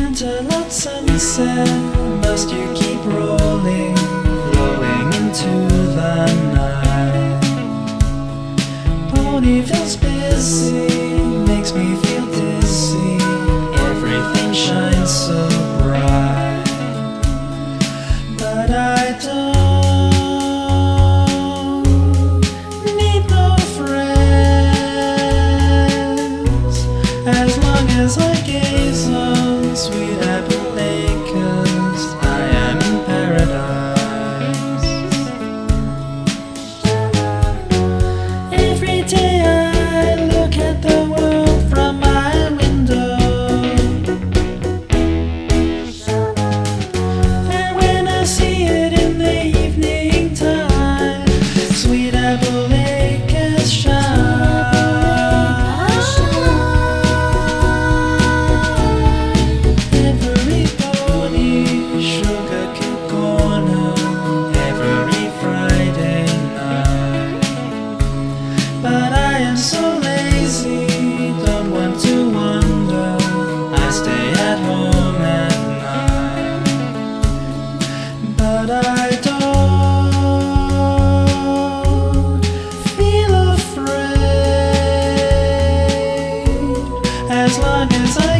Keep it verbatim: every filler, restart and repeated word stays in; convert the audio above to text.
Canterlot sunset, must you keep rolling, flowing into the night? Ponyville's busy, makes me feel dizzy, everything shines so bright. But I don't need no friends, as long as I gaze on sweet apple lake, 'cause I am in paradise. Every day I look at the world from my window, and when I see it in the evening time, sweet apple lake has shine. Every pony, sugar cube corner, every Friday night. But I am so lazy, don't want to wander, I stay at home at night. But I don't feel afraid, as long as I